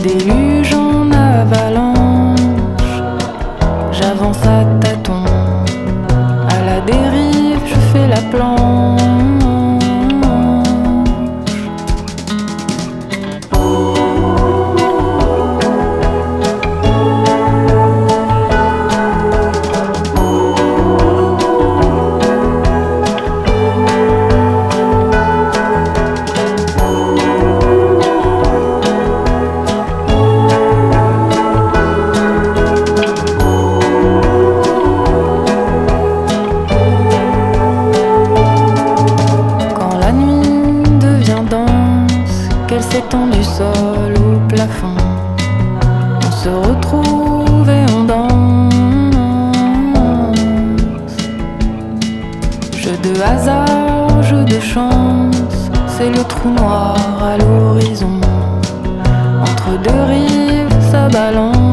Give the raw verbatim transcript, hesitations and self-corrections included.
déluge en avalanche, j'avance à tâtons, à la dérive je fais la planche. Qu'elle s'étend du sol au plafond, on se retrouve et on danse. Jeu de hasard, jeu de chance, c'est le trou noir à l'horizon. Entre deux rives, ça balance.